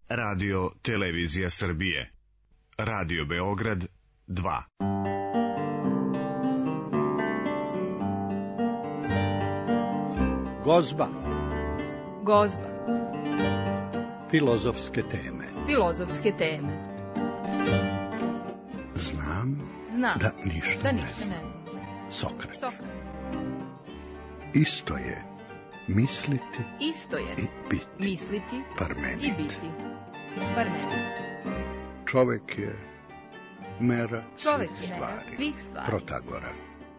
Radio Televizija Srbije. Radio Beograd 2. Gozba. Gozba. Filozofske teme. Filozofske teme. Znam da ništa ne znam. Sokrat. Isto je misliti i biti. Misliti Parmenid. i biti. Parmenid. Čovek je mera Čovek svih je mera svih stvari. Protagora.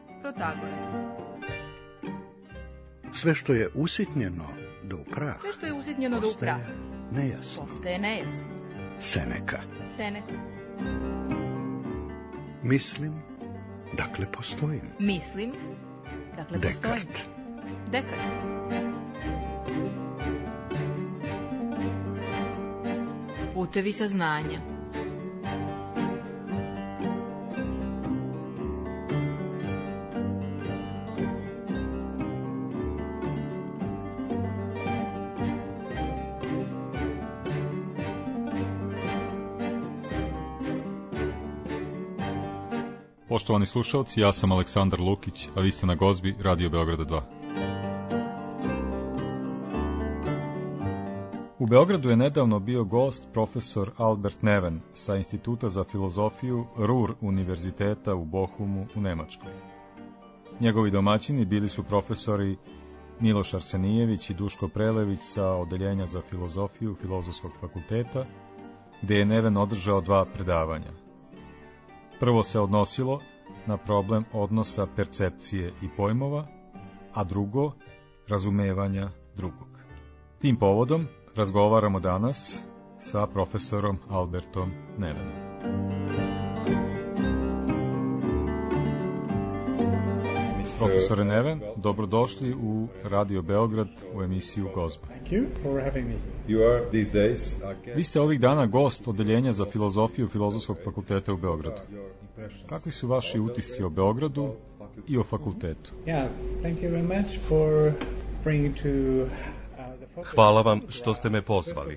Sve što je usitnjeno do prah. Postaje nejasno. Seneka. Mislim, dakle postojim. Dekart. Putevi saznanja. Poštovani slušalci, ja sam Aleksandar Lukić, a vi ste na Gozbi Radio Beograda 2. U Beogradu je nedavno bio gost profesor Albert Neven sa Instituta za filozofiju Ruhr univerziteta u Bochumu u Nemačkoj. Njegovi domaćini bili su profesori Miloš Arsenijević i Duško Prelević sa Odeljenja za filozofiju Filozofskog fakulteta, gde je Neven održao 2 predavanja. Prvo se odnosilo na problem odnosa percepcije i pojmova, a drugo razumevanja drugog. Tim povodom razgovaramo danas sa profesorom Albertom Nevenom. Profesore Neven, dobrodošli u Radio Beograd u emisiju Gozba. Vi ste ovih dana gost Odeljenja za filozofiju Filozofskog fakulteta u Beogradu. Kakvi su vaši utisci o Beogradu i o fakultetu? Hvala vam što ste me pozvali.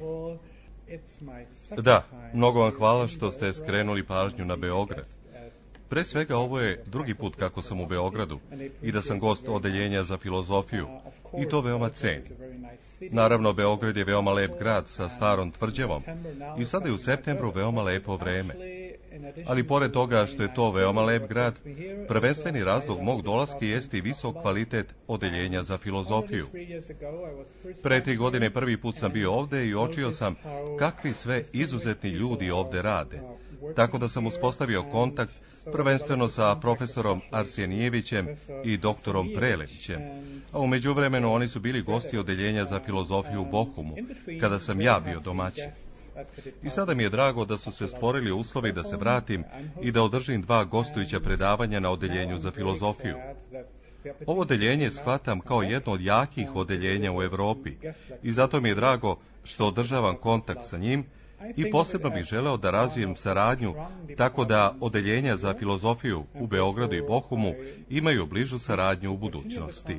Da, mnogo vam hvala što ste skrenuli pažnju na Beograd. Pre svega, ovo je drugi put kako sam u Beogradu i da sam gost Odeljenja za filozofiju i to veoma cenim. Naravno, Beograd je veoma lep grad sa starom tvrđavom i sada je u septembru veoma lepo vreme. Ali pored toga što je to veoma lep grad, prvenstveni razlog mog dolaska jeste i visok kvalitet Odeljenja za filozofiju. Pre 3 godine prvi put sam bio ovde i uočio sam kakvi sve izuzetni ljudi ovde rade. Tako da sam uspostavio kontakt prvenstveno sa profesorom Arsenijevićem i doktorom Prelevićem, a u međuvremenu oni su bili gosti Odeljenja za filozofiju u Bochumu, kada sam ja bio domaćin. I sada mi je drago da su se stvorili uslovi da se vratim i da održim 2 gostujuća predavanja na Odeljenju za filozofiju. Ovo odeljenje shvatam kao jedno od jakih odeljenja u Evropi i zato mi je drago što održavam kontakt sa njim i posebno bih želeo da razvijem saradnju tako da Odeljenja za filozofiju u Beogradu i Bochumu imaju bližu saradnju u budućnosti.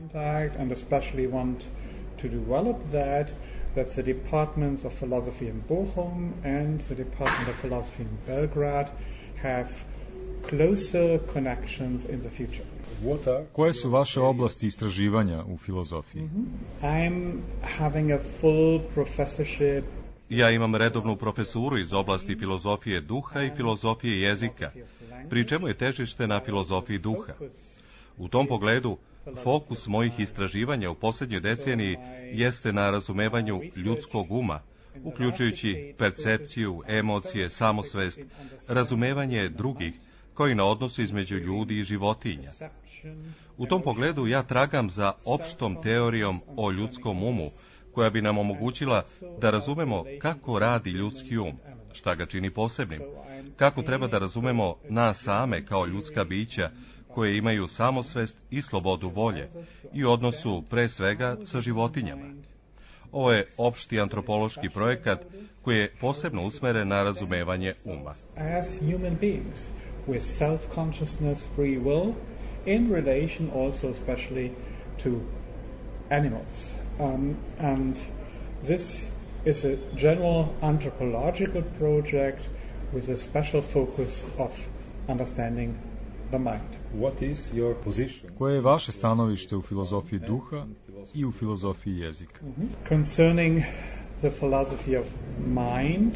That's the departments of philosophy in Bochum and the department of philosophy in Belgrade have closer connections in the future. Koje su vaše oblasti istraživanja u filozofiji? I'm having a full professorship. Ja imam redovnu profesuru iz oblasti filozofije duha i filozofije jezika, pri čemu je težište na filozofiji duha. U tom pogledu, fokus mojih istraživanja u posljednjoj deceniji jeste na razumevanju ljudskog uma, uključujući percepciju, emocije, samosvest, razumevanje drugih, kao i na odnosu između ljudi i životinja. U tom pogledu ja tragam za opštom teorijom o ljudskom umu, koja bi nam omogućila da razumemo kako radi ljudski um, šta ga čini posebnim, kako treba da razumemo nas same kao ljudska bića, koje imaju samosvest i slobodu volje i odnosu pre svega sa životinjama. Ovo je opšti antropološki projekat koji je posebno usmeren na razumevanje uma. As human beings with self-consciousness, free will, in relation also especially to animals. And this is a general anthropological project with a special focus of understanding the mind. What is your position? Koje je vaše stanovište u filozofiji duha i u filozofiji jezika? Concerning the philosophy of mind.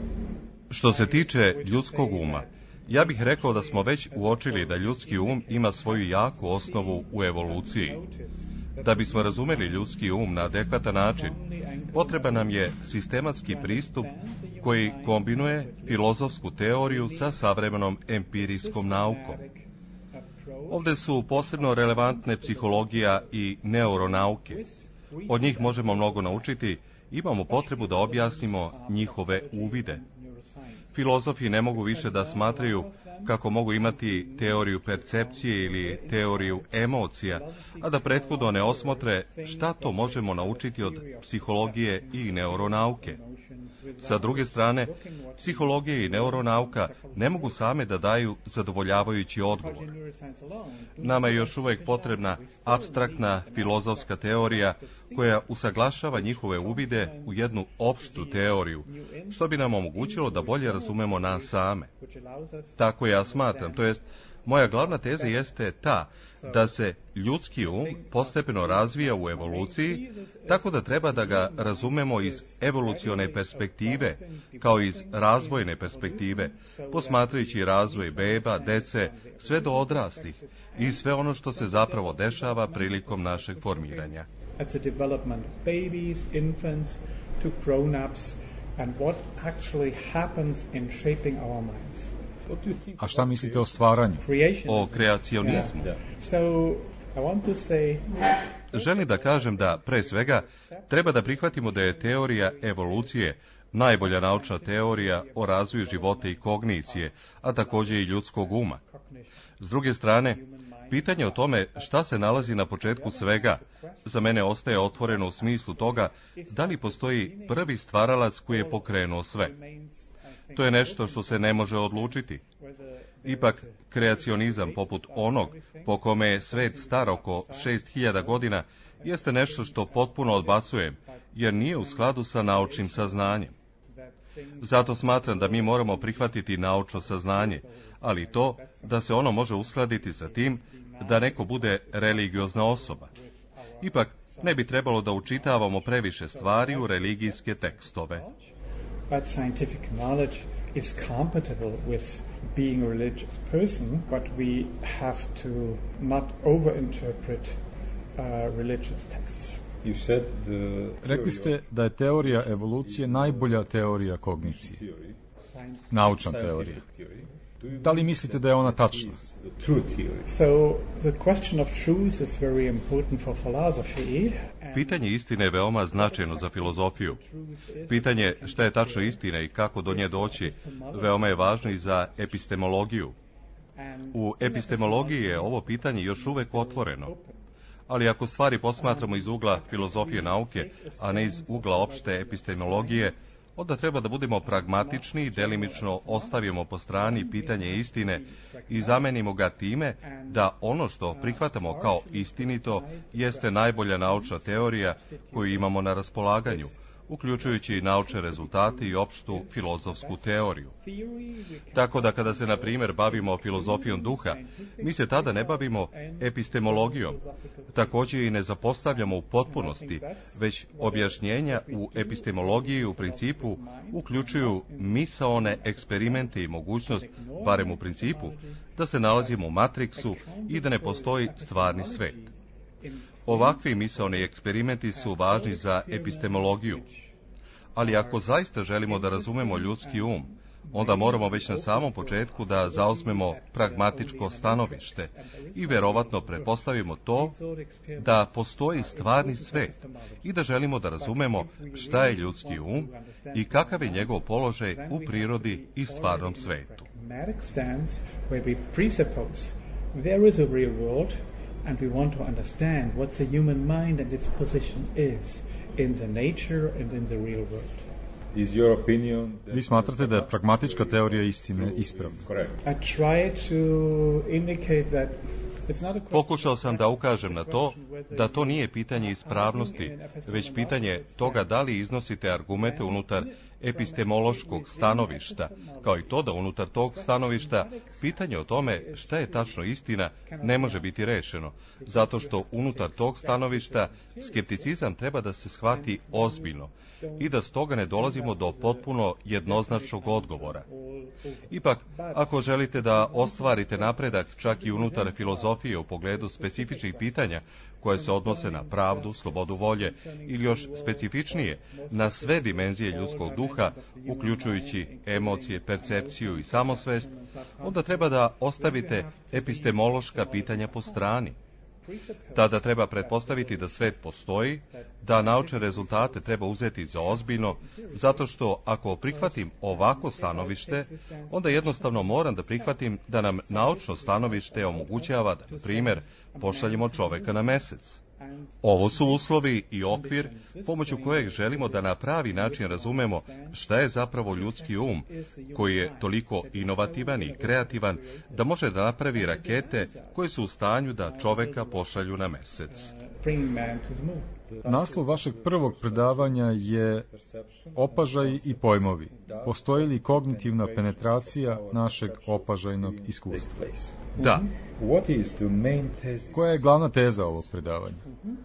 Što se tiče ljudskog uma, ja bih rekao da smo već uočili da ljudski um ima svoju jaku osnovu u evoluciji. Da bismo razumeli ljudski um na adekvatan način, potreban nam je sistematski pristup koji kombinuje filozofsku teoriju sa savremenom empirijskom naukom. Ovdje su posebno relevantne psihologija i neuronauke. Od njih možemo mnogo naučiti, imamo potrebu da objasnimo njihove uvide. Filozofi ne mogu više da smatraju kako mogu imati teoriju percepcije ili teoriju emocija, a da prethodno ne osmotre šta to možemo naučiti od psihologije i neuronauke. Sa druge strane, psihologija i neuronauka ne mogu same da daju zadovoljavajući odgovor. Nama je još uvijek potrebna apstraktna filozofska teorija koja usaglašava njihove uvide u jednu opštu teoriju, što bi nam omogućilo da bolje razumemo nas same. Tako ja smatram, to jest, moja glavna teza jeste ta da se ljudski um postepeno razvija u evoluciji, tako da treba da ga razumemo iz evolucione perspektive, kao iz razvojne perspektive, posmatrajući razvoj beba, dece, sve do odraslih i sve ono što se zapravo dešava prilikom našeg formiranja. At the development of babies, infants, to grown-ups, and what actually happens in shaping our minds. A šta mislite o stvaranju? O kreacionizmu. So, I want to say... Želim da kažem da, pre svega, treba da prihvatimo da je teorija evolucije najbolja naučna teorija o razvoju života i kognicije, a također i ljudskog uma. S druge strane, pitanje o tome šta se nalazi na početku svega, za mene ostaje otvoreno u smislu toga da li postoji prvi stvaralac koji je pokrenuo sve. To je nešto što se ne može odlučiti. Ipak, kreacionizam poput onog po kome je svet star oko 6000 godina jeste nešto što potpuno odbacujem, jer nije u skladu sa naučnim saznanjem. Zato smatram da mi moramo prihvatiti naučno saznanje, ali to da se ono može uskladiti sa tim da neko bude religiozna osoba. Ipak, ne bi trebalo da učitavamo previše stvari u religijske tekstove. But scientific knowledge is compatible with being a religious person, but we have to not overinterpret religious texts. Rekli ste da je teorija evolucije najbolja teorija kognicije. Naučna teorija. Da li mislite da je ona tačna? So, the question of truth is very important for philosophy. Pitanje istine je veoma značajno za filozofiju. Pitanje šta je tačno istina i kako do nje doći veoma je važno i za epistemologiju. U epistemologiji je ovo pitanje još uvek otvoreno. Ali ako stvari posmatramo iz ugla filozofije nauke, a ne iz ugla opšte epistemologije, onda treba da budemo pragmatični i delimično ostavimo po strani pitanje istine i zamenimo ga time da ono što prihvatamo kao istinito jeste najbolja naučna teorija koju imamo na raspolaganju, uključujući naučne rezultate i opštu filozofsku teoriju. Tako da kada se, na primjer, bavimo filozofijom duha, mi se tada ne bavimo epistemologijom. Također i ne zapostavljamo u potpunosti, već objašnjenja u epistemologiji u principu uključuju misaone eksperimente i mogućnost, barem u principu, da se nalazimo u matriksu i da ne postoji stvarni svet. Ovakvi misaoni eksperimenti su važni za epistemologiju. Ali ako zaista želimo da razumemo ljudski um, onda moramo već na samom početku da zauzmemo pragmatičko stanovište i verovatno pretpostavimo to da postoji stvarni svet i da želimo da razumemo šta je ljudski um i kakav je njegov položaj u prirodi i stvarnom svetu. And we want to understand what the human mind and its position is in the nature and in the real world. Vi smatrate da je pragmatička teorija istine ispravna? I try to indicate that Pokušao sam da ukažem na to da to nije pitanje ispravnosti, već pitanje toga da li iznosite argumente unutar epistemološkog stanovišta, kao i to da unutar tog stanovišta pitanje o tome šta je tačno istina ne može biti rešeno, zato što unutar tog stanovišta skepticizam treba da se shvati ozbiljno i da stoga ne dolazimo do potpuno jednoznačnog odgovora. Ipak, ako želite da ostvarite napredak čak i unutar filozofije u pogledu specifičnih pitanja koje se odnose na pravdu, slobodu volje ili još specifičnije na sve dimenzije ljudskog duha, uključujući emocije, percepciju i samosvest, onda treba da ostavite epistemološka pitanja po strani. Tada treba pretpostaviti da svet postoji, da naučne rezultate treba uzeti za ozbiljno, zato što ako prihvatim ovako stanovište, onda jednostavno moram da prihvatim da nam naučno stanovište omogućava da, na primjer, pošaljemo čoveka na mesec. Ovo su uslovi i okvir pomoću kojeg želimo da na pravi način razumemo šta je zapravo ljudski um, koji je toliko inovativan i kreativan da može da napravi rakete koje su u stanju da čoveka pošalju na mesec. Naslov vašeg prvog predavanja je Opažaj i pojmovi. Postoji li kognitivna penetracija našeg opažajnog iskustva? Da. Koja je glavna teza ovog predavanja?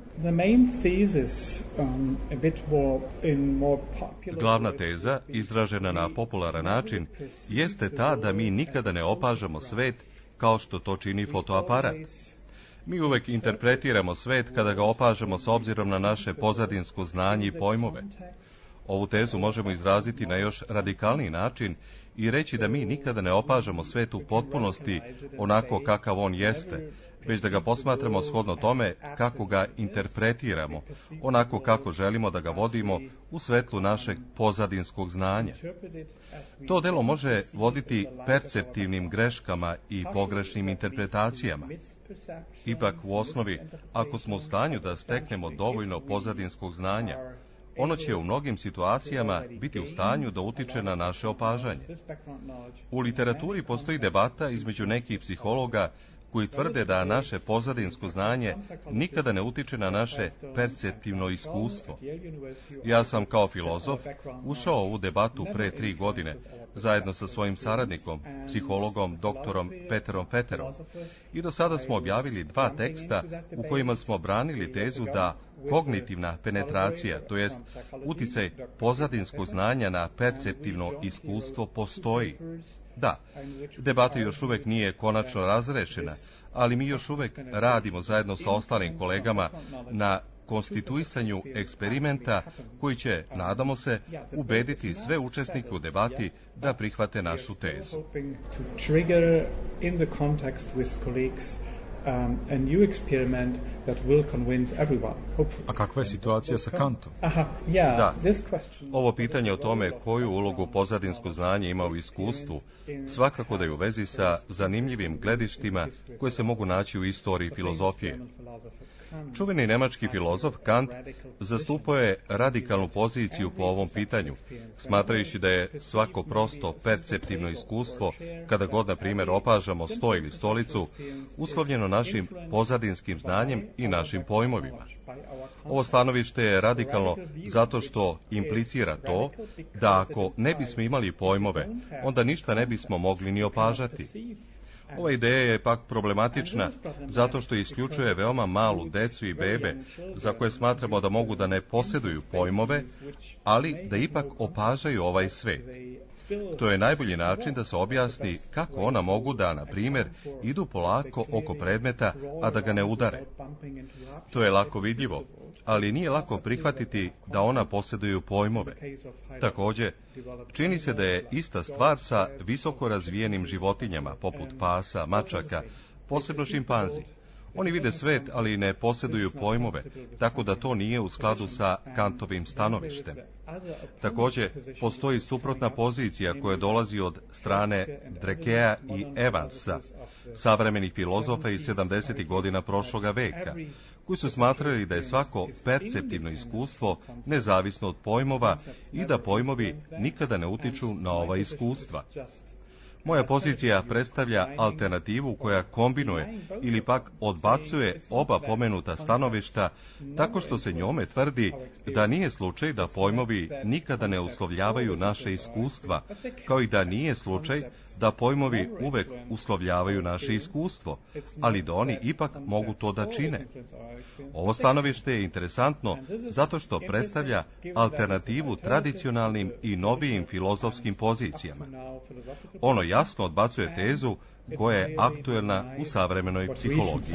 Glavna teza, izražena na popularan način, jeste ta da mi nikada ne opažamo svet kao što to čini fotoaparat. Mi uvek interpretiramo svet kada ga opažamo s obzirom na naše pozadinsko znanje i pojmove. Ovu tezu možemo izraziti na još radikalniji način i reći da mi nikada ne opažamo svet u potpunosti onako kakav on jeste, već da ga posmatramo shodno tome kako ga interpretiramo, onako kako želimo da ga vodimo u svetlu našeg pozadinskog znanja. To delo može voditi perceptivnim greškama i pogrešnim interpretacijama. Ipak, u osnovi, ako smo u stanju da steknemo dovoljno pozadinskog znanja, ono će u mnogim situacijama biti u stanju da utiče na naše opažanje. U literaturi postoji debata između nekih psihologa koji tvrde da naše pozadinsko znanje nikada ne utiče na naše perceptivno iskustvo. Ja sam kao filozof ušao u ovu debatu pre 3 godine, zajedno sa svojim saradnikom, psihologom doktorom Peterom Fetterom. I do sada smo objavili 2 teksta u kojima smo branili tezu da kognitivna penetracija, to jest uticaj pozadinskog znanja na perceptivno iskustvo, postoji. Da, debata još uvek nije konačno razrešena, ali mi još uvek radimo zajedno sa ostalim kolegama na konstituisanju eksperimenta koji će, nadamo se, ubediti sve učesnike u debati da prihvate našu tezu. A kakva je situacija sa Kantom? Da, ovo pitanje o tome koju ulogu pozadinsko znanje ima u iskustvu, svakako da je u vezi sa zanimljivim gledištima koje se mogu naći u istoriji filozofije. Čuveni nemački filozof Kant zastupao je radikalnu poziciju po ovom pitanju, smatrajući da je svako prosto perceptivno iskustvo, kada god, na primjer, opažamo sto ili stolicu, uslovljeno našim pozadinskim znanjem i našim pojmovima. Ovo stanovište je radikalno zato što implicira to da ako ne bismo imali pojmove, onda ništa ne bismo mogli ni opažati. Ova ideja je pak problematična zato što isključuje veoma malu decu i bebe za koje smatramo da mogu da ne posjeduju pojmove, ali da ipak opažaju ovaj svet. To je najbolji način da se objasni kako ona mogu da, na primjer, idu polako oko predmeta, a da ga ne udare. To je lako vidljivo, ali nije lako prihvatiti da ona posjeduju pojmove. Također, čini se da je ista stvar sa visoko razvijenim životinjama, poput pasa, mačaka, posebno šimpanzi. Oni vide svet, ali ne posjeduju pojmove, tako da to nije u skladu sa Kantovim stanovištem. Također, postoji suprotna pozicija koja dolazi od strane Drekea i Evansa, savremenih filozofa iz 70. godina prošloga veka, koji su smatrali da je svako perceptivno iskustvo nezavisno od pojmova i da pojmovi nikada ne utiču na ova iskustva. Moja pozicija predstavlja alternativu koja kombinuje ili pak odbacuje oba pomenuta stanovišta tako što se njome tvrdi da nije slučaj da pojmovi nikada ne uslovljavaju naše iskustva, kao i da nije slučaj da pojmovi uvek uslovljavaju naše iskustvo, ali da oni ipak mogu to da čine. Ovo stanovište je interesantno zato što predstavlja alternativu tradicionalnim i novijim filozofskim pozicijama. Ono jasno odbacuje tezu koja je aktuelna u savremenoj psihologiji.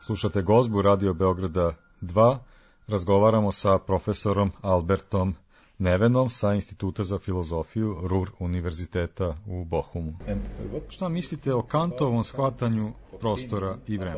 Slušate gozbu Radio Beograda 2. Razgovaramo sa profesorom Albertom Nevenom sa Instituta za filozofiju Ruhr univerziteta u Bochumu. Šta mislite o Kantovom shvatanju prostora i vremena?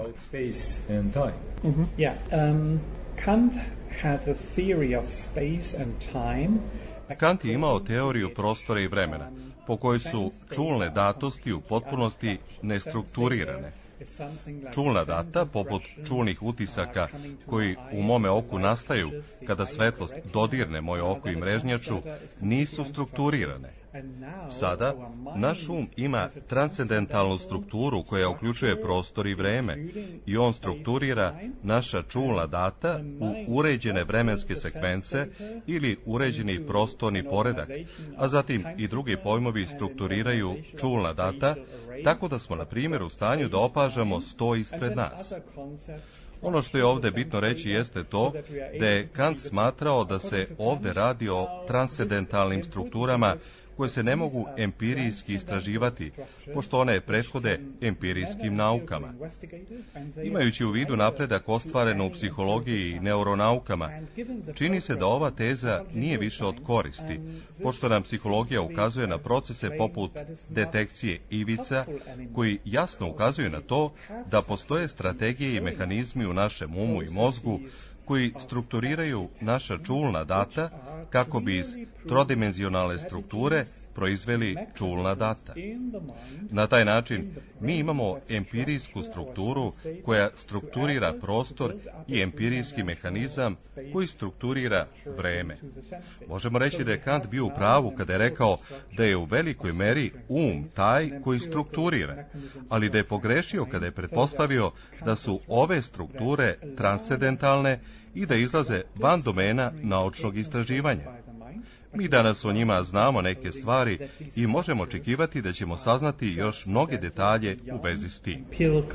Kant had a theory of space and time. Kant je imao teoriju prostora i vremena, po kojoj su čulne datosti u potpunosti nestrukturirane. Čulna data, poput čulnih utisaka koji u mome oku nastaju kada svetlost dodirne moje oko i mrežnjaču, nisu strukturirane. Sada, naš um ima transcendentalnu strukturu koja uključuje prostor i vreme i on strukturira naša čulna data u uređene vremenske sekvence ili uređeni prostorni poredak, a zatim i drugi pojmovi strukturiraju čulna data, tako da smo, na primjer, u stanju da opažamo sto ispred nas. Ono što je ovdje bitno reći jeste to da je Kant smatrao da se ovdje radi o transcendentalnim strukturama koje se ne mogu empirijski istraživati, pošto one prethode empirijskim naukama. Imajući u vidu napredak ostvaren u psihologiji i neuronaukama, čini se da ova teza nije više od koristi, pošto nam psihologija ukazuje na procese poput detekcije ivica, koji jasno ukazuju na to da postoje strategije i mehanizmi u našem umu i mozgu koji strukturiraju naša čulna data kako bi iz trodimenzionalne strukture proizveli čulna data. Na taj način mi imamo empirijsku strukturu koja strukturira prostor i empirijski mehanizam koji strukturira vreme. Možemo reći da je Kant bio u pravu kada je rekao da je u velikoj meri taj koji strukturira, ali da je pogrešio kada je pretpostavio da su ove strukture transcendentalne i da izlaze van domena naučnog istraživanja. Mi danas o njima znamo neke stvari i možemo očekivati da ćemo saznati još mnoge detalje u vezi s tim.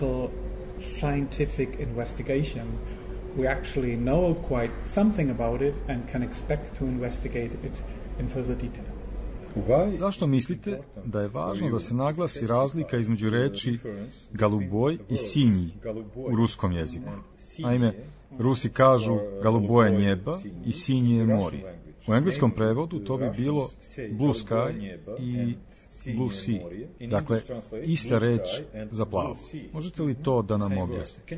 We actually know quite something about it and can expect to investigate it in further detail. Zašto mislite da je važno da se naglasi razlika između reči galuboj i sinji u ruskom jeziku? Naime, Rusi kažu galuboje njeba i sinje morje. U engleskom prevodu to bi bilo blue sky i blue sea. Dakle, ista reč za plavo. Možete li to da nam objasnite?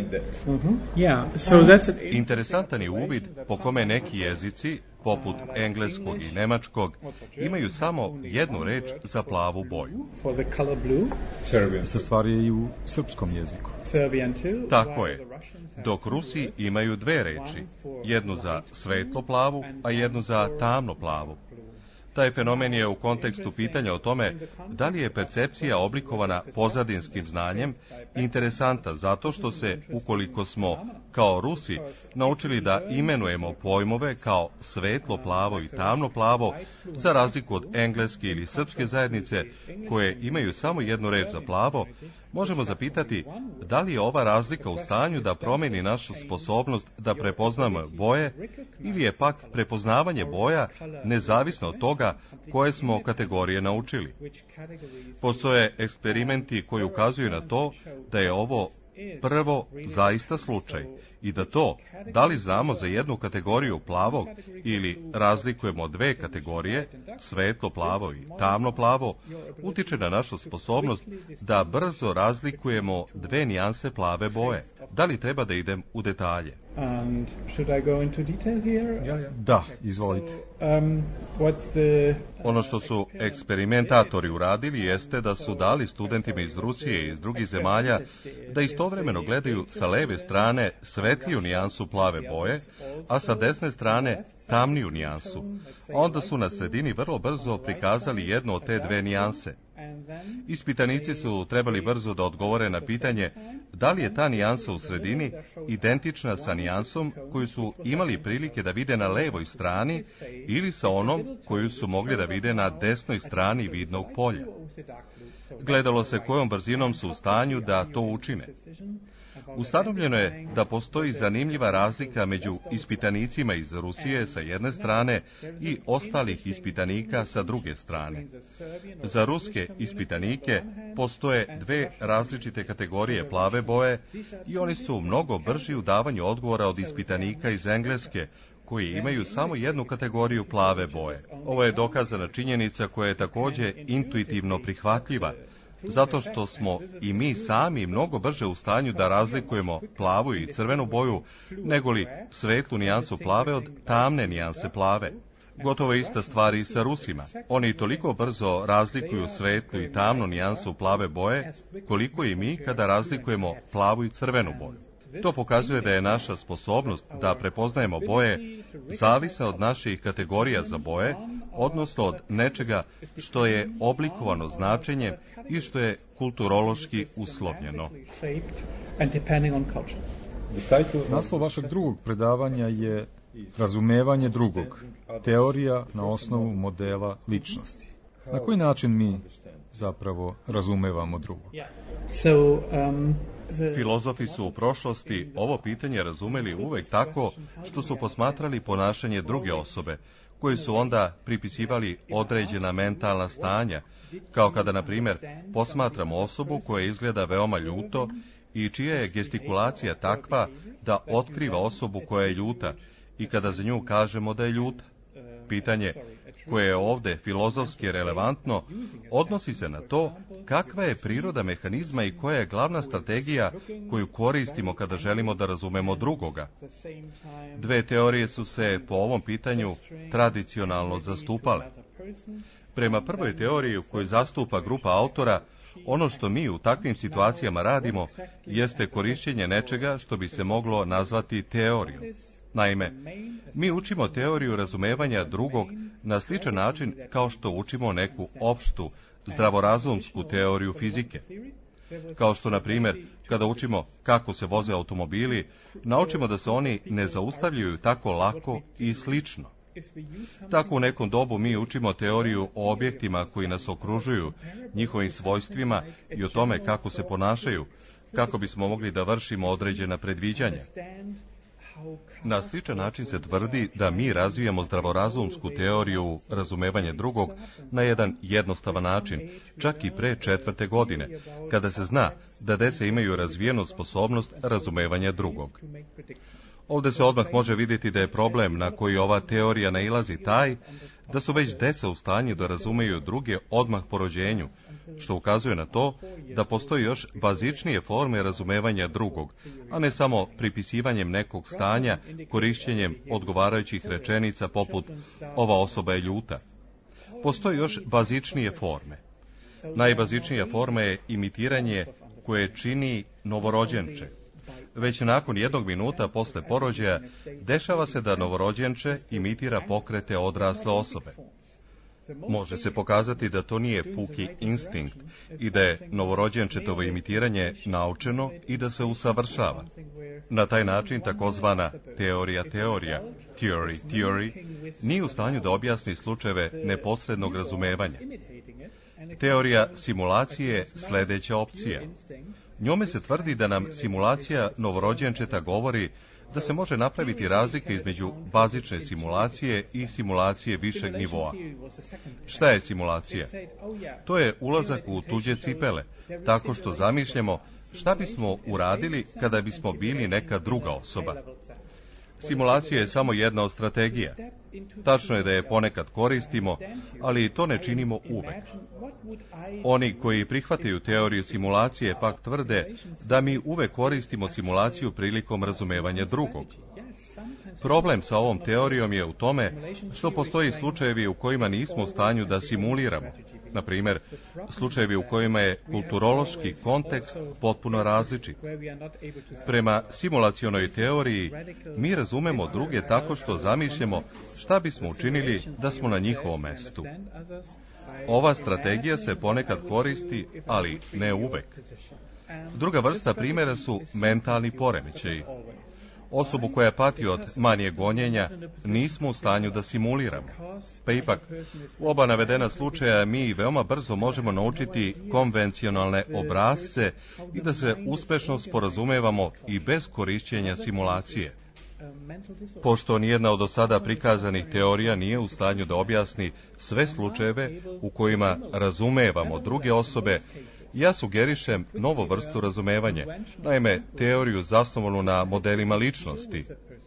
Interesantan je uvid po kome neki jezici, poput engleskog i nemačkog, imaju samo jednu reč za plavu boju. Ista stvar je i u srpskom jeziku. Tako je. Dok Rusi imaju dve reči, jednu za svetlo plavu, a jednu za tamno plavu. Taj fenomen je u kontekstu pitanja o tome da li je percepcija oblikovana pozadinskim znanjem interesanta zato što se, ukoliko smo, kao Rusi, naučili da imenujemo pojmove kao svetlo plavo i tamno plavo, za razliku od engleske ili srpske zajednice, koje imaju samo jednu reč za plavo, možemo zapitati da li je ova razlika u stanju da promeni našu sposobnost da prepoznamo boje, ili je pak prepoznavanje boja nezavisno od toga koje smo kategorije naučili. Postoje eksperimenti koji ukazuju na to da je ovo prvo zaista slučaj i da to, da li znamo za jednu kategoriju plavog ili razlikujemo dve kategorije, svetlo plavo i tamno plavo, utiče na našu sposobnost da brzo razlikujemo dve nijanse plave boje. Da li treba da idem u detalje? Da, izvolite. Ono što su eksperimentatori uradili jeste da su dali studentima iz Rusije i iz drugih zemalja da istovremeno gledaju sa leve strane svetliju nijansu plave boje, a sa desne strane tamniju nijansu. Onda su na sredini vrlo brzo prikazali jednu od te dve nijanse. Ispitanici su trebali brzo da odgovore na pitanje da li je ta nijansa u sredini identična sa nijansom koju su imali prilike da vide na levoj strani ili sa onom koju su mogli da vide na desnoj strani vidnog polja. Gledalo se kojom brzinom su u stanju da to učine. Ustanovljeno je da postoji zanimljiva razlika među ispitanicima iz Rusije sa jedne strane i ostalih ispitanika sa druge strane. Za ruske ispitanike postoje dve različite kategorije plave boje i oni su mnogo brži u davanju odgovora od ispitanika iz Engleske, koji imaju samo jednu kategoriju plave boje. Ovo je dokazana činjenica koja je također intuitivno prihvatljiva, zato što smo i mi sami mnogo brže u stanju da razlikujemo plavu i crvenu boju, negoli svetlu nijansu plave od tamne nijanse plave. Gotovo ista stvar i sa Rusima. Oni toliko brzo razlikuju svetlu i tamnu nijansu plave boje, koliko i mi kada razlikujemo plavu i crvenu boju. To pokazuje da je naša sposobnost da prepoznajemo boje zavisna od naših kategorija za boje, odnosno od nečega što je oblikovano značenjem i što je kulturološki uslovljeno. Naslov vašeg drugog predavanja je Razumevanje drugog, teorija na osnovu modela ličnosti. Na koji način mi zapravo razumevamo drugog? Filozofi su u prošlosti ovo pitanje razumeli uvek tako što su posmatrali ponašanje druge osobe, koji su onda pripisivali određena mentalna stanja, kao kada, na primjer, posmatramo osobu koja izgleda veoma ljuto i čija je gestikulacija takva da otkriva osobu koja je ljuta i kada za nju kažemo da je ljuta. Pitanje koje je ovdje filozofski relevantno odnosi se na to kakva je priroda mehanizma i koja je glavna strategija koju koristimo kada želimo da razumemo drugoga. Dve teorije su se po ovom pitanju tradicionalno zastupale. Prema prvoj teoriji koju zastupa grupa autora, ono što mi u takvim situacijama radimo jeste korišćenje nečega što bi se moglo nazvati teorijom. Naime, mi učimo teoriju razumevanja drugog na sličan način kao što učimo neku opštu, zdravorazumsku teoriju fizike. Kao što, na primjer, kada učimo kako se voze automobili, naučimo da se oni ne zaustavljaju tako lako i slično. Tako u nekom dobu mi učimo teoriju o objektima koji nas okružuju, njihovim svojstvima i o tome kako se ponašaju, kako bismo mogli da vršimo određena predviđanja. Na sličan način se tvrdi da mi razvijamo zdravorazumsku teoriju razumevanja drugog na jedan jednostavan način, čak i pre 4. godine, kada se zna da deca imaju razvijenu sposobnost razumevanja drugog. Ovdje se odmah može vidjeti da je problem na koji ova teorija nailazi taj da su već deca u stanju da razumeju druge odmah po rođenju, što ukazuje na to da postoji još bazičnije forme razumevanja drugog, a ne samo pripisivanjem nekog stanja, korišćenjem odgovarajućih rečenica poput ova osoba je ljuta. Postoji još bazičnije forme. Najbazičnija forma je imitiranje koje čini novorođenče. Već nakon 1 minuta posle porođaja dešava se da novorođenče imitira pokrete odrasle osobe. Može se pokazati da to nije puki instinkt i da je novorođenčetovo imitiranje naučeno i da se usavršava. Na taj način takozvana teorija theory, nije u stanju da objasni slučajeve neposrednog razumevanja. Teorija simulacije je sljedeća opcija. Njome se tvrdi da nam simulacija novorođenčeta govori da se može napraviti razlika između bazične simulacije i simulacije višeg nivoa. Šta je simulacija? To je ulazak u tuđe cipele, tako što zamišljamo šta bismo uradili kada bismo bili neka druga osoba. Simulacija je samo jedna od strategija. Tačno je da je ponekad koristimo, ali to ne činimo uvek. Oni koji prihvataju teoriju simulacije pak tvrde da mi uvek koristimo simulaciju prilikom razumevanja drugog. Problem sa ovom teorijom je u tome što postoji slučajevi u kojima nismo u stanju da simuliramo. Na primjer, slučajevi u kojima je kulturološki kontekst potpuno različit. Prema simulacionoj teoriji, mi razumemo druge tako što zamišljamo šta bismo učinili da smo na njihovom mestu. Ova strategija se ponekad koristi, ali ne uvek. Druga vrsta primjera su mentalni poremećaji. Osobu koja pati od manije gonjenja nismo u stanju da simuliramo. Pa ipak, u oba navedena slučaja mi veoma brzo možemo naučiti konvencionalne obrasce i da se uspešno sporazumevamo i bez korišćenja simulacije. Pošto nijedna od do sada prikazanih teorija nije u stanju da objasni sve slučajeve u kojima razumevamo druge osobe, ja sugerišem novu vrstu razumevanja, naime teoriju zasnovanu na modelima ličnosti,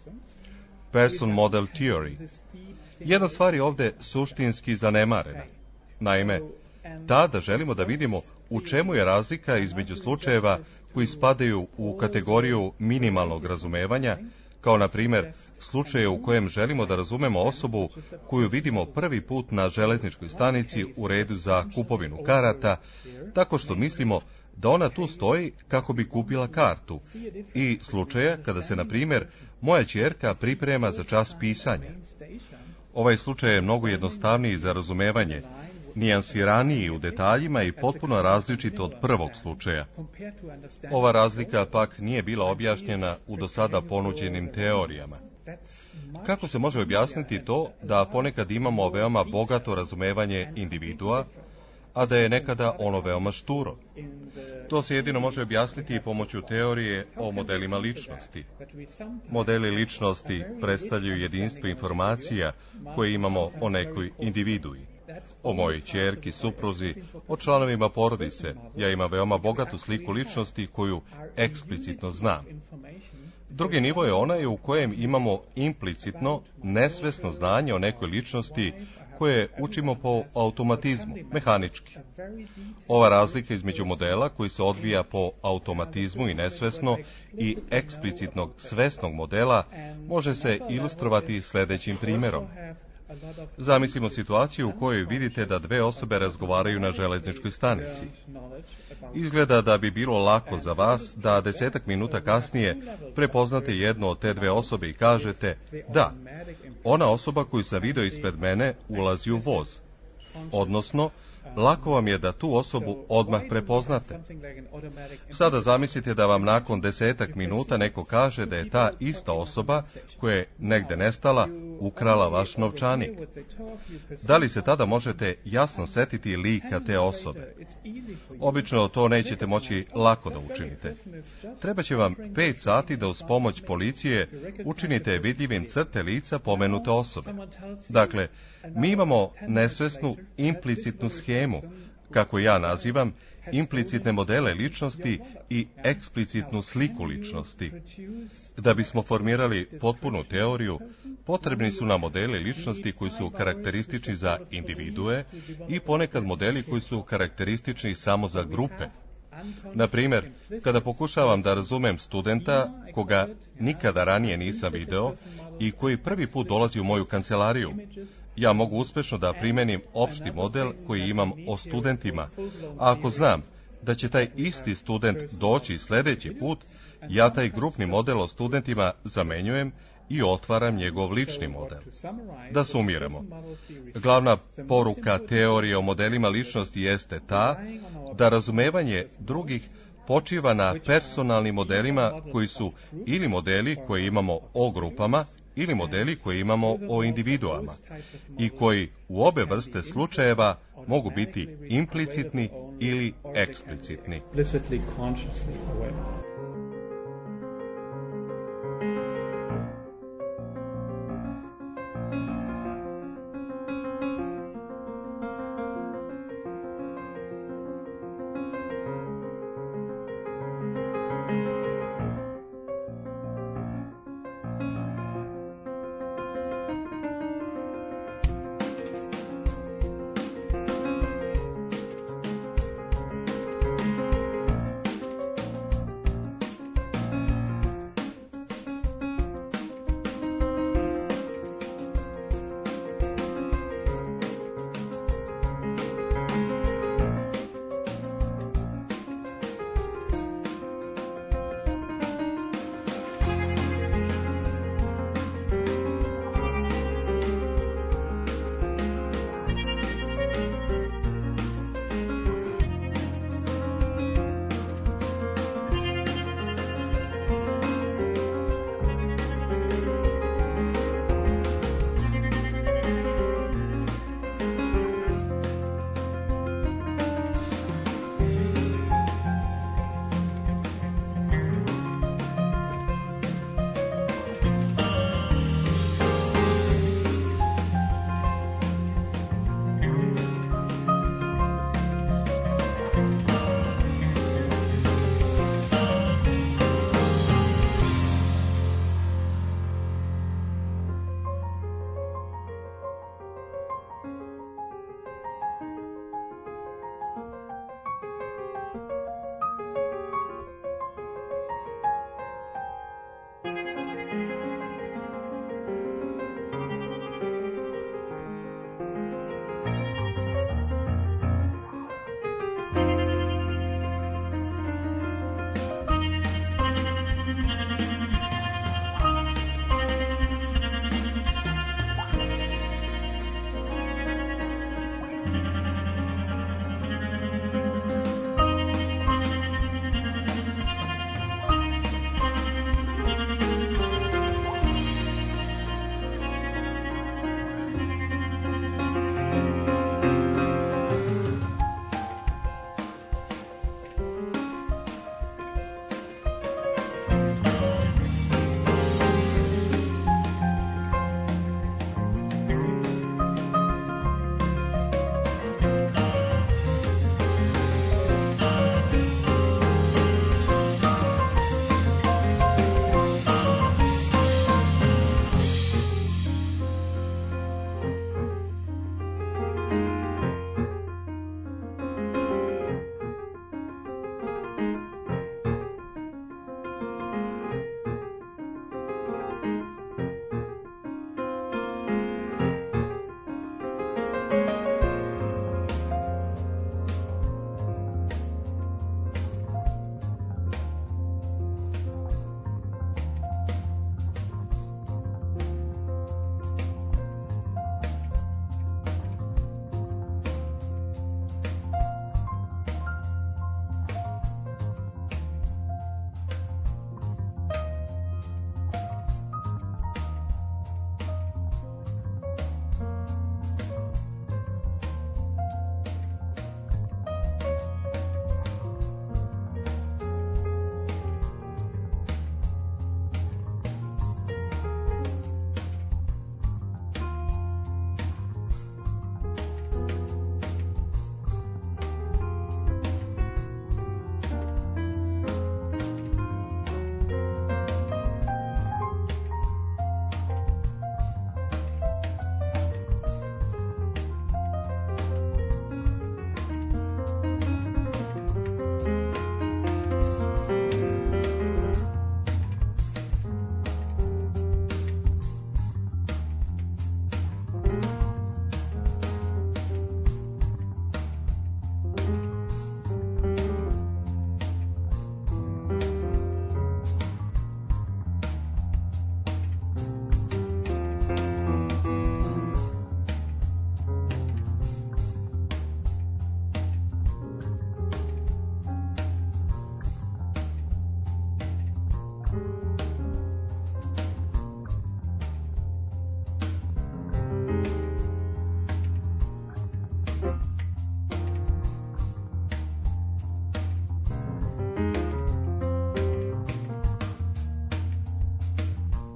Person Model Theory. Jedna stvar je ovde suštinski zanemarena. Naime, ta da želimo da vidimo u čemu je razlika između slučajeva koji spadaju u kategoriju minimalnog razumevanja, kao na primjer slučaje u kojem želimo da razumemo osobu koju vidimo prvi put na železničkoj stanici u redu za kupovinu karata, tako što mislimo da ona tu stoji kako bi kupila kartu, i slučaja kada se, na primjer, moja ćerka priprema za čas pisanja. Ovaj slučaj je mnogo jednostavniji za razumevanje, nijansiraniji u detaljima i potpuno različit od prvog slučaja. Ova razlika pak nije bila objašnjena u do sada ponuđenim teorijama. Kako se može objasniti to da ponekad imamo veoma bogato razumevanje individua, a da je nekada ono veoma šturo? To se jedino može objasniti pomoću teorije o modelima ličnosti. Modeli ličnosti predstavljaju jedinstvo informacija koje imamo o nekoj individui. O mojoj ćerki, supruzi, o članovima porodice. Ja imam veoma bogatu sliku ličnosti koju eksplicitno znam. Drugi nivo je onaj u kojem imamo implicitno, nesvesno znanje o nekoj ličnosti koje učimo po automatizmu, mehanički. Ova razlika između modela koji se odvija po automatizmu i nesvesno i eksplicitnog svesnog modela može se ilustrovati sledećim primjerom. Zamislimo situaciju u kojoj vidite da dve osobe razgovaraju na železničkoj stanici. Izgleda da bi bilo lako za vas da 10 minuta kasnije prepoznate jednu od te dve osobe i kažete, da, ona osoba koju sam video ispred mene ulazi u voz. Odnosno, lako vam je da tu osobu odmah prepoznate. Sada zamislite da vam nakon 10 minuta neko kaže da je ta ista osoba koja je negde nestala ukrala vaš novčanik. Da li se tada možete jasno setiti lika te osobe? Obično to nećete moći lako da učinite. Trebaće vam 5 sati da uz pomoć policije učinite vidljivim crte lica pomenute osobe. Dakle, mi imamo nesvesnu implicitnu schemu, kako ja nazivam, implicitne modele ličnosti i eksplicitnu sliku ličnosti. Da bismo formirali potpunu teoriju, potrebni su nam modeli ličnosti koji su karakteristični za individue i ponekad modeli koji su karakteristični samo za grupe. Na primjer, kada pokušavam da razumem studenta koga nikada ranije nisam video i koji prvi put dolazi u moju kancelariju, ja mogu uspešno da primenim opšti model koji imam o studentima, a ako znam da će taj isti student doći sledeći put, ja taj grupni model o studentima zamenjujem i otvaram njegov lični model. Da sumiramo. Glavna poruka teorije o modelima ličnosti jeste ta da razumevanje drugih počiva na personalnim modelima koji su ili modeli koje imamo o grupama ili modeli koje imamo o individuama i koji u obe vrste slučajeva mogu biti implicitni ili eksplicitni.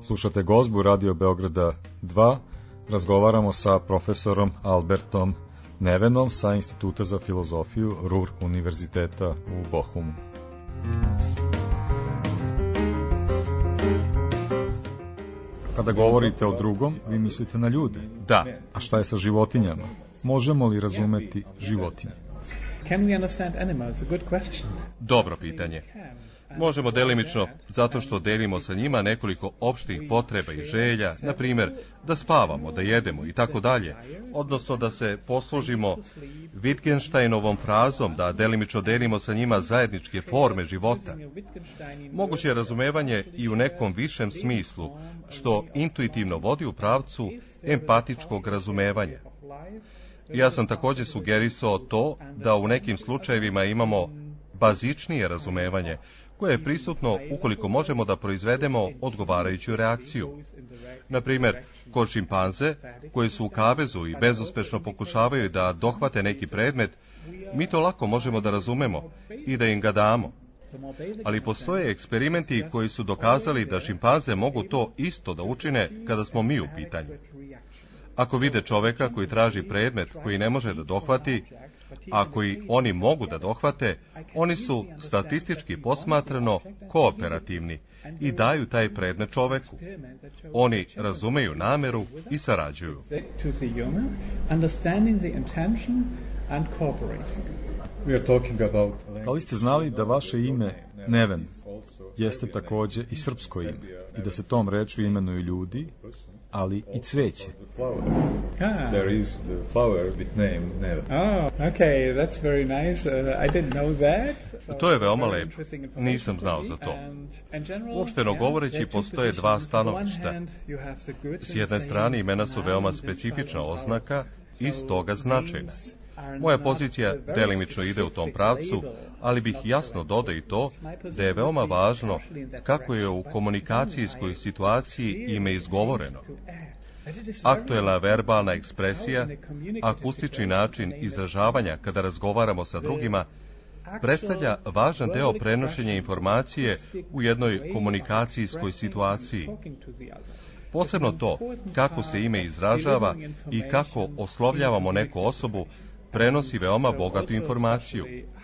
Slušate gozbu Radio Beograda 2. Razgovaramo sa profesorom Albertom Nevenom sa Instituta za filozofiju Ruhr univerziteta u Bochumu. Kada govorite o drugom, vi mislite na ljude. Da. A šta je sa životinjama? Možemo li razumeti životinje? Dobro pitanje. Možemo delimično, zato što delimo sa njima nekoliko opštih potreba i želja, na primjer, da spavamo, da jedemo i tako dalje, odnosno da se poslužimo Wittgensteinovom frazom da delimično delimo sa njima zajedničke forme života. Moguće je razumevanje i u nekom višem smislu, što intuitivno vodi u pravcu empatičkog razumevanja. Ja sam također sugerisao to da u nekim slučajevima imamo bazičnije razumevanje, koje je prisutno ukoliko možemo da proizvedemo odgovarajuću reakciju. Na primjer, kod šimpanze, koji su u kavezu i bezuspešno pokušavaju da dohvate neki predmet, mi to lako možemo da razumemo i da im ga damo. Ali postoje eksperimenti koji su dokazali da šimpanze mogu to isto da učine kada smo mi u pitanju. Ako vide čoveka koji traži predmet koji ne može da dohvati, a koji oni mogu da dohvate, oni su statistički posmatrano kooperativni i daju taj predmet čoveku. Oni razumeju nameru i sarađuju. Da li ste znali da vaše ime Neven jeste također i srpsko ime i da se tom rečju imenuju ljudi, ali i cveće? There is the flower with name Neven. Oh, okay, that's very nice. I didn't know that. To je veoma lepo. Nisam znao za to. Uopšteno govoreći, postoje dva stanovišta. S jedne strane, imena su veoma specifična oznaka i stoga značajna. Moja pozicija delimično ide u tom pravcu, ali bih jasno dodao i to da je veoma važno kako je u komunikacijskoj situaciji ime izgovoreno. Aktuelna verbalna ekspresija, akustični način izražavanja kada razgovaramo sa drugima, predstavlja važan deo prenošenja informacije u jednoj komunikacijskoj situaciji. Posebno to kako se ime izražava i kako oslovljavamo neku osobu prenosi veoma bogatu informaciju.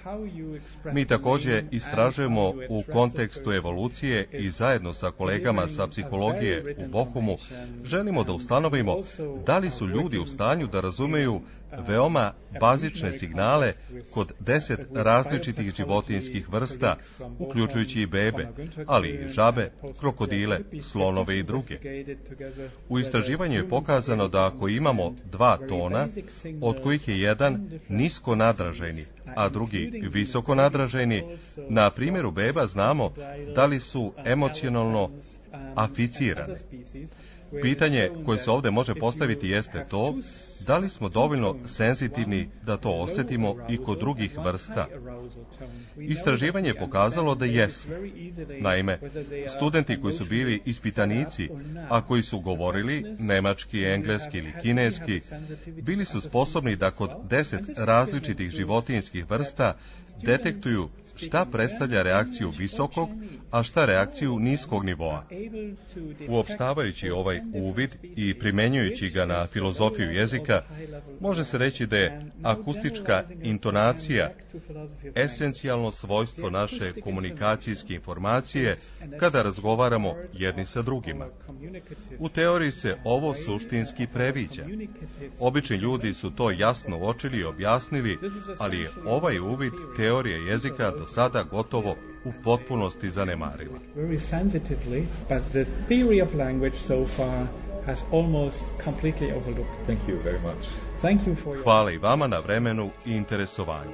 Mi također istražujemo u kontekstu evolucije i zajedno sa kolegama sa psihologije u Bochumu želimo da ustanovimo da li su ljudi u stanju da razumeju veoma bazične signale kod 10 različitih životinjskih vrsta, uključujući i bebe, ali i žabe, krokodile, slonove i druge. U istraživanju je pokazano da ako imamo dva tona, od kojih je jedan nisko nadraženi, a drugi visoko nadraženi, na primjeru beba znamo da li su emocionalno aficirane. Pitanje koje se ovdje može postaviti jeste to, da li smo dovoljno senzitivni da to osjetimo i kod drugih vrsta. Istraživanje je pokazalo da jesu. Naime, studenti koji su bili ispitanici, a koji su govorili nemački, engleski ili kineski, bili su sposobni da kod 10 različitih životinjskih vrsta detektuju šta predstavlja reakciju visokog, a šta reakciju niskog nivoa. Uopštavajući ovaj uvid i primjenjujući ga na filozofiju jezika, može se reći da je akustička intonacija esencijalno svojstvo naše komunikacijske informacije kada razgovaramo jedni sa drugima. U teoriji se ovo suštinski previđa. Obični ljudi su to jasno uočili i objasnili, ali je ovaj uvid teorije jezika do sada gotovo u potpunosti zanemarila. Hvala i vama na vremenu i interesovanju.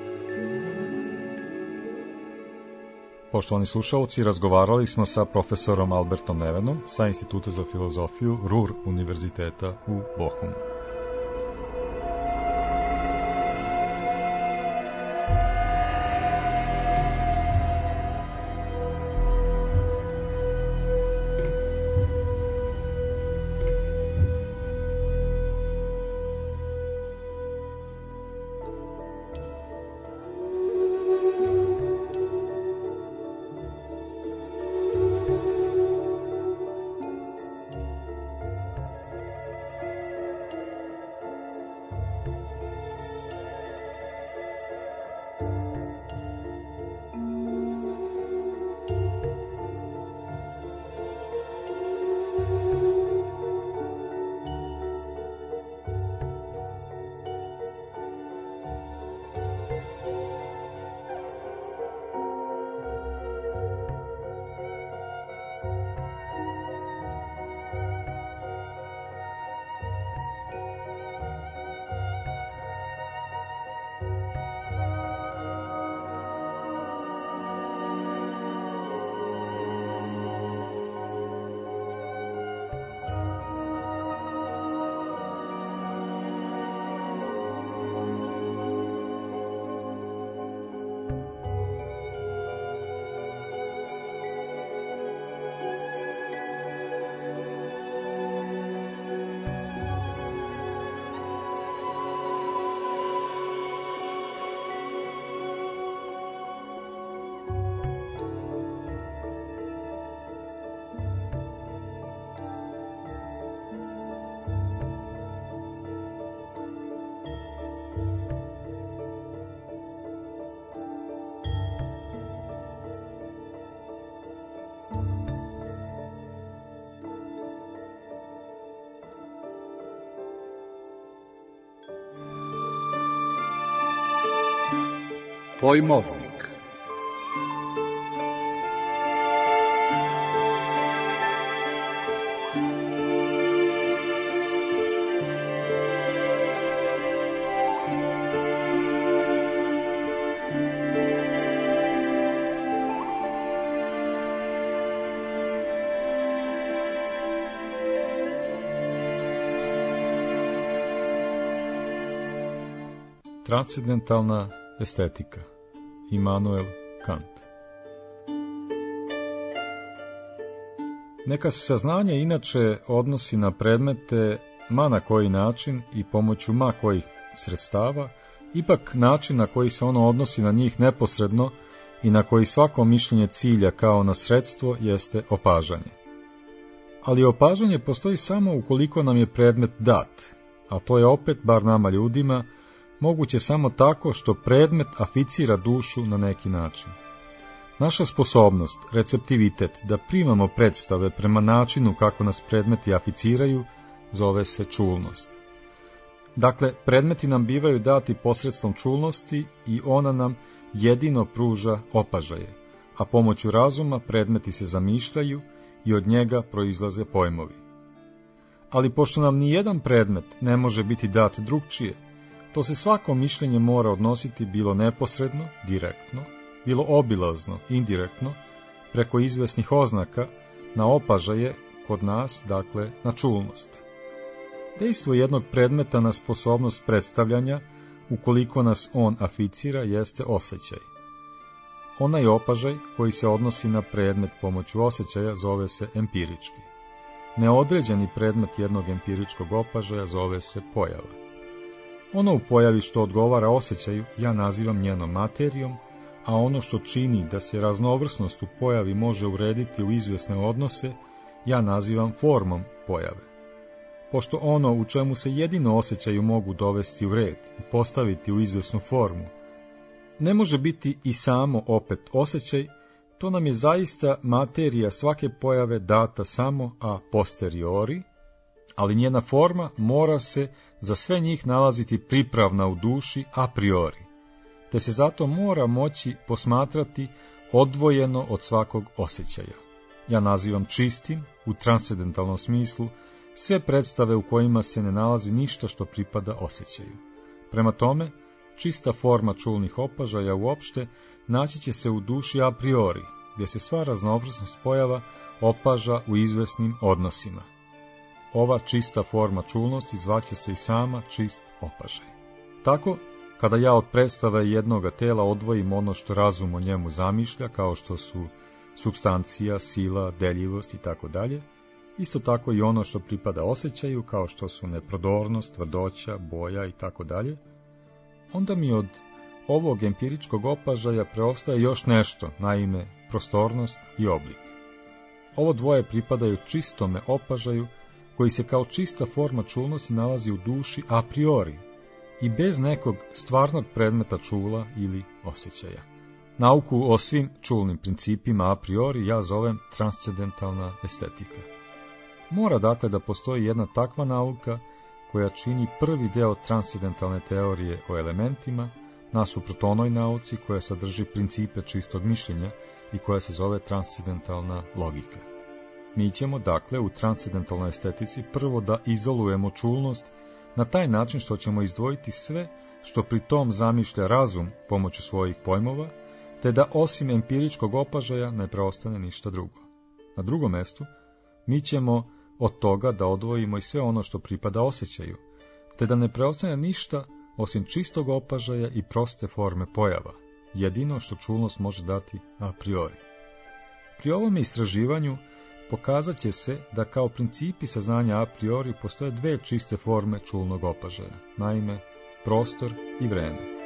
Poštovani slušalci, razgovarali smo sa profesorom Albertom Nevenom sa Instituta za filozofiju Ruhr univerziteta u Bochumu. Pojmovnik. Transcendentalna estetika. Immanuel Kant. Neka se saznanje inače odnosi na predmete ma na koji način i pomoću ma kojih sredstava, ipak način na koji se ono odnosi na njih neposredno i na koji svako mišljenje cilja kao na sredstvo jeste opažanje. Ali opažanje postoji samo ukoliko nam je predmet dat, a to je opet, bar nama ljudima, moguće samo tako što predmet aficira dušu na neki način. Naša sposobnost, receptivitet, da primamo predstave prema načinu kako nas predmeti aficiraju, zove se čulnost. Dakle, predmeti nam bivaju dati posredstvom čulnosti i ona nam jedino pruža opažaje, a pomoću razuma predmeti se zamišljaju i od njega proizlaze pojmovi. Ali pošto nam ni jedan predmet ne može biti dat drugčije, to se svako mišljenje mora odnositi bilo neposredno, direktno, bilo obilazno, indirektno, preko izvesnih oznaka, na opažaje, kod nas, dakle, na čulnost. Dejstvo jednog predmeta na sposobnost predstavljanja, ukoliko nas on aficira, jeste osjećaj. Onaj opažaj koji se odnosi na predmet pomoću osjećaja zove se empirički. Neodređeni predmet jednog empiričkog opažaja zove se pojava. Ono u pojavi što odgovara osjećaju ja nazivam njenom materijom, a ono što čini da se raznovrsnost u pojavi može urediti u izvjesne odnose, ja nazivam formom pojave. Pošto ono u čemu se jedino osjećaju mogu dovesti u red i postaviti u izvjesnu formu, ne može biti i samo opet osjećaj, to nam je zaista materija svake pojave data samo a posteriori, ali njena forma mora se za sve njih nalaziti pripravna u duši a priori, te se zato mora moći posmatrati odvojeno od svakog osjećaja. Ja nazivam čistim, u transcendentalnom smislu, sve predstave u kojima se ne nalazi ništa što pripada osjećaju. Prema tome, čista forma čulnih opažaja uopšte naći će se u duši a priori, gdje se sva raznovrsnost pojava opaža u izvesnim odnosima. Ova čista forma čulnosti zvaće se i sama čist opažaj. Tako, kada ja od predstave jednoga tela odvojim ono što razum o njemu zamišlja, kao što su supstancija, sila, deljivost i tako dalje, isto tako i ono što pripada osjećaju, kao što su neprodornost, tvrdoća, boja i tako dalje, onda mi od ovog empiričkog opažaja preostaje još nešto, naime prostornost i oblik. Ovo dvoje pripadaju čistome opažaju, koji se kao čista forma čulnosti nalazi u duši a priori i bez nekog stvarnog predmeta čula ili osjećaja. Nauku o svim čulnim principima a priori ja zovem transcendentalna estetika. Mora dakle da postoji jedna takva nauka koja čini prvi deo transcendentalne teorije o elementima, nasuprot onoj nauci koja sadrži principe čistog mišljenja i koja se zove transcendentalna logika. Mi ćemo, dakle, u transcendentalnoj estetici prvo da izolujemo čulnost na taj način što ćemo izdvojiti sve što pri tom zamišlja razum pomoću svojih pojmova, te da osim empiričkog opažaja ne preostane ništa drugo. Na drugom mestu, mi ćemo od toga da odvojimo i sve ono što pripada osjećaju, te da ne preostane ništa osim čistog opažaja i proste forme pojava, jedino što čulnost može dati a priori. Pri ovom istraživanju pokazat će se da kao principi saznanja a priori postoje dve čiste forme čulnog opažaja, naime prostor i vreme.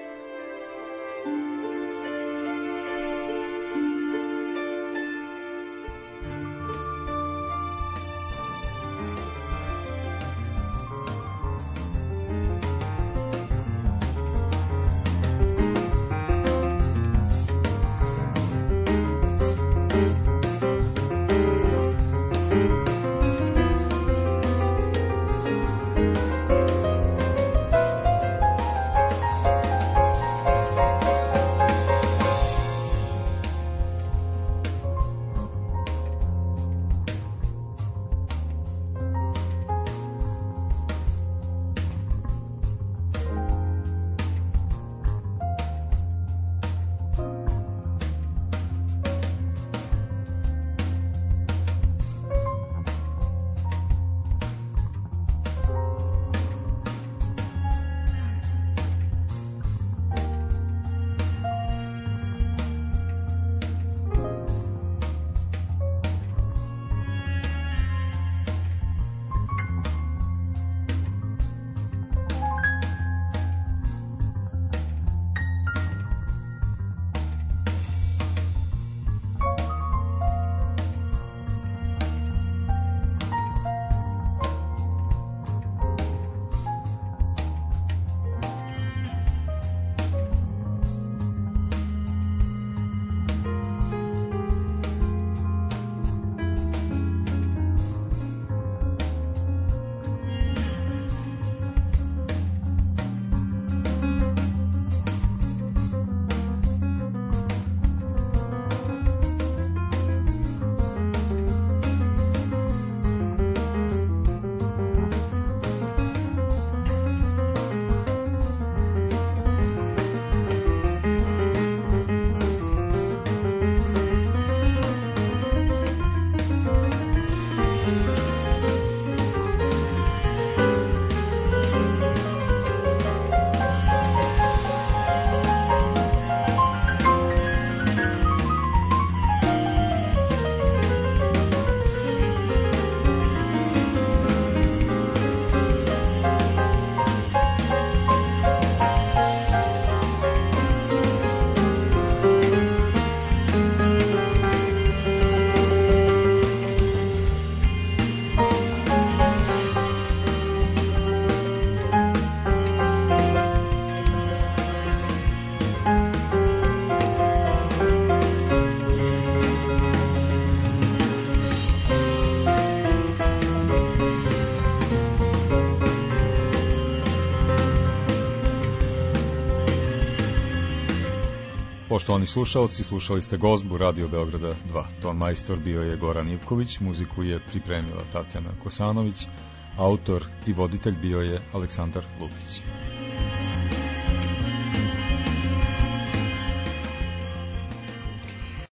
Poštovani slušalci, slušali ste gozbu Radio Beograda 2. Ton majstor bio je Goran Ivković, muziku je pripremila Tatjana Kosanović, autor i voditelj bio je Aleksandar Lukić.